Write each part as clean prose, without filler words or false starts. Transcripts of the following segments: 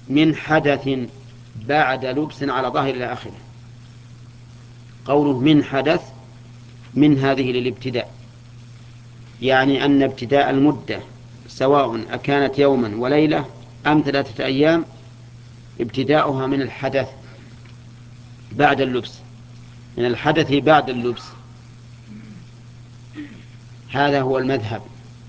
من حدث بعد لبس على ظاهر إلى آخره. قوله من حدث من هذه للابتداء، يعني أن ابتداء المدة سواء أكانت يوما وليلة أم 3 أيام ابتداؤها من الحدث بعد اللبس، من الحدث بعد اللبس. هذا هو المذهب،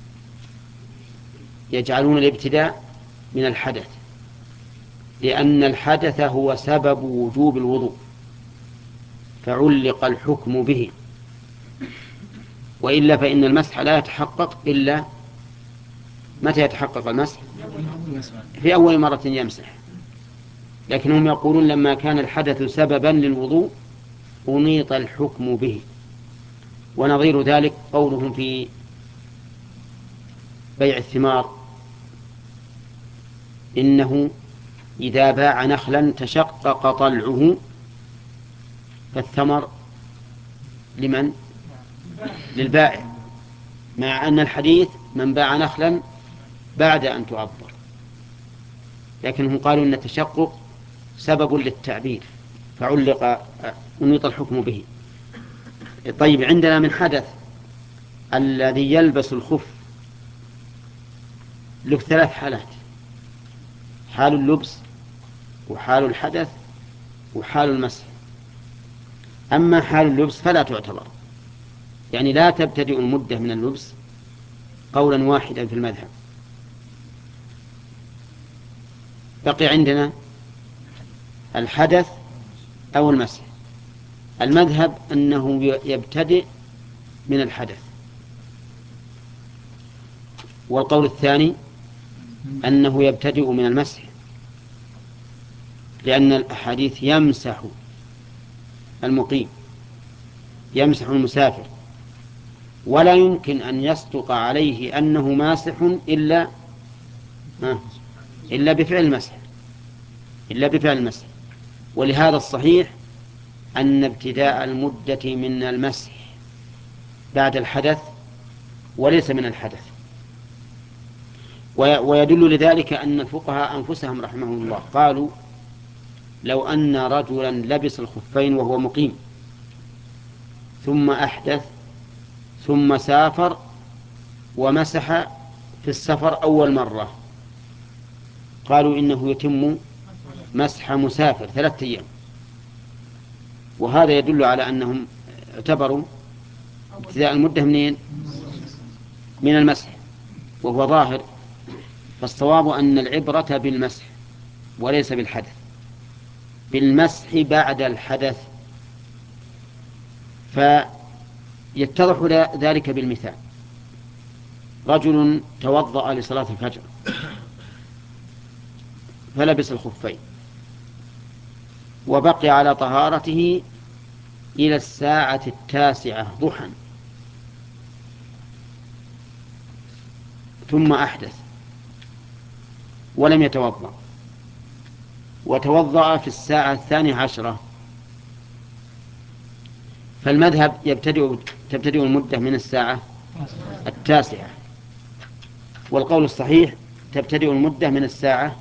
يجعلون الابتداء من الحدث، لأن الحدث هو سبب وجوب الوضوء فعلق الحكم به، وإلا فإن المسح لا يتحقق إلا متى يتحقق المسح؟ في أول مرة يمسح. لكنهم يقولون لما كان الحدث سببا للوضوء أنيط الحكم به. ونظير ذلك قولهم في بيع الثمار: إنه إذا باع نخلا تشقق طلعه فالثمر لمن؟ للبائع، مع أن الحديث من باع نخلا بعد أن تعبر، لكنهم قالوا أن التشقق سبب للتعبير فعلق أنيط الحكم به. طيب، عندنا من حدث الذي يلبس الخف له 3 حالات: حال اللبس وحال الحدث وحال المسح. أما حال اللبس فلا تعتبر، يعني لا تبتدئ المدة من اللبس قولا واحدا في المذهب. بقي عندنا الحدث أو المسح. المذهب أنه يبتدئ من الحدث، والقول الثاني أنه يبتدئ من المسح، لأن الأحاديث يمسح المقيم، يمسح المسافر، ولا يمكن أن يصدق عليه أنه ماسح إلا بفعل المسح، إلا بفعل المسح. ولهذا الصحيح أن ابتداء المدة من المسح بعد الحدث وليس من الحدث. ويدل لذلك أن الفقهاء أنفسهم رحمهم الله قالوا: لو أن رجلا لبس الخفين وهو مقيم ثم أحدث ثم سافر ومسح في السفر أول مرة، قالوا إنه يتم مسح مسافر 3 أيام. وهذا يدل على أنهم اعتبروا ابتداء المدة منين؟ من المسح، وهو ظاهر. فالصواب أن العبرة بالمسح وليس بالحدث، بالمسح بعد الحدث. فيتضح ذلك بالمثال: رجل توضأ لصلاة الفجر فلبس الخفين وبقي على طهارته إلى 9:00 ضحى، ثم أحدث ولم يتوضأ، وتوضأ في 12:00، فالمذهب تبتدئ المدة من 9:00، والقول الصحيح تبتدئ المدة من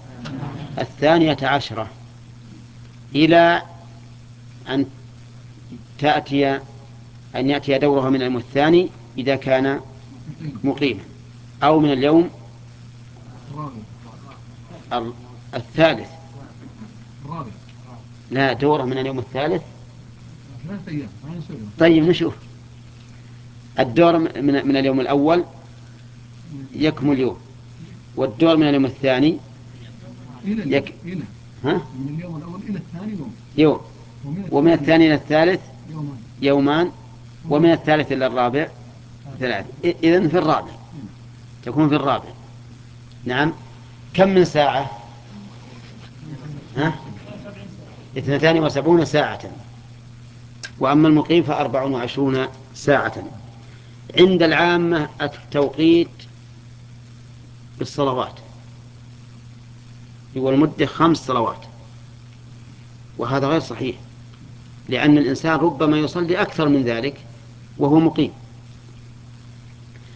12:00 إلى أن يأتي دورها من اليوم الثاني إذا كان مقيما، أو من اليوم الثالث. لا، دوره من اليوم الثالث. طيب نشوف. الدور من اليوم الأول يكمل يوم، والدور من اليوم الثاني من اليوم الأول إلى الثاني يوم، ومن الثاني إلى الثالث يومان، ومن الثالث إلى الرابع 3. إذن في الرابع تكون في الرابع. نعم. كم من ساعة؟ 72 ساعة. وأما المقيم ف24 ساعة. عند العامة التوقيت بالصلوات، والمدة 5 صلوات، وهذا غير صحيح، لأن الإنسان ربما يصلي أكثر من ذلك وهو مقيم.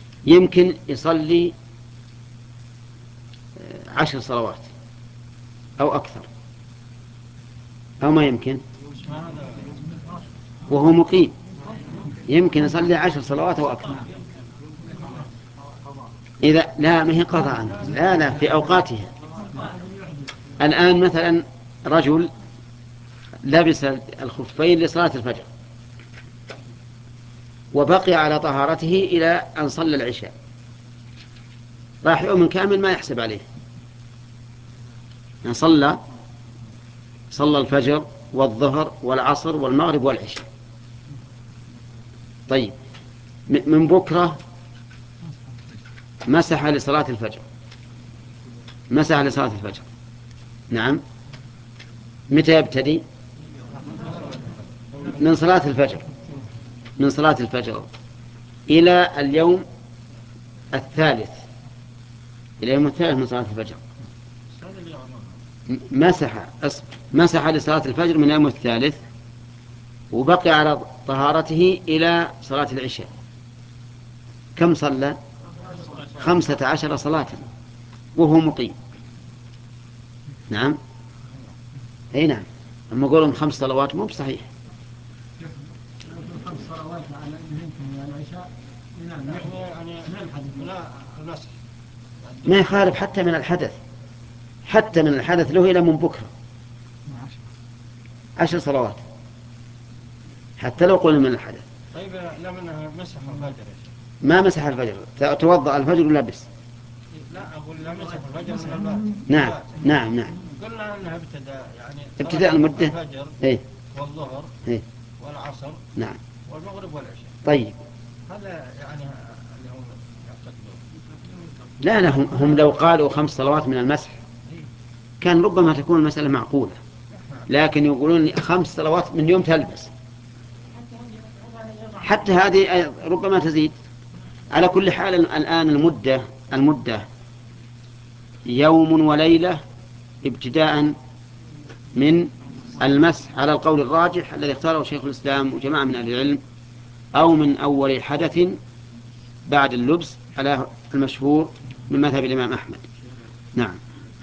يمكن يصلي 10 صلوات أو أكثر، أو ما يمكن وهو مقيم يمكن يصلي 10 صلوات أو أكثر. إذا لا ما هي قطعا، لا في أوقاتها. الآن مثلا رجل لبس الخفين لصلاة الفجر وبقي على طهارته إلى أن صلى العشاء، راح يوم كامل ما يحسب عليه، يعني صلى الفجر والظهر والعصر والمغرب والعشاء. طيب من بكرة مسح لصلاة الفجر، مسح لصلاة الفجر. نعم. متى يبتدي؟ من صلاة الفجر، من صلاة الفجر إلى اليوم الثالث، إلى يوم الثالث من صلاة الفجر. مسح لصلاة الفجر من يوم الثالث وبقي على طهارته إلى صلاة العشاء. كم صلى؟ 15 صلاة وهو مقيم. نعم. أي نعم. أما قولهم 5 صلوات مو بصحيح. 5 صلوات على العشاء ما يخالف حتى من الحدث، حتى من الحدث له إلى من بكرة 10 صلوات حتى لو قلنا من الحدث. طيب لما مسح الفجر ما مسح الفجر، توضأ الفجر ولبس. لا أقول لا مسح الفجر من الباطن. نعم نعم نعم. قلنا أنها ابتداء المدة. الفجر إيه؟ والظهر إيه؟ والعصر. نعم. والمغرب والعشاء. طيب هذا يعني اللي هم يعتقدون. لا هم لو قالوا 5 صلوات من المسح كان ربما تكون المسألة معقولة، لكن يقولون 5 صلوات من يوم تلبس، حتى هذه ربما تزيد. على كل حال الآن المدة يوم وليلة ابتداء من المسح على القول الراجح الذي اختاره شيخ الإسلام وجماعة من أهل العلم، أو من أول حدث بعد اللبس على المشهور من مذهب الإمام أحمد. نعم.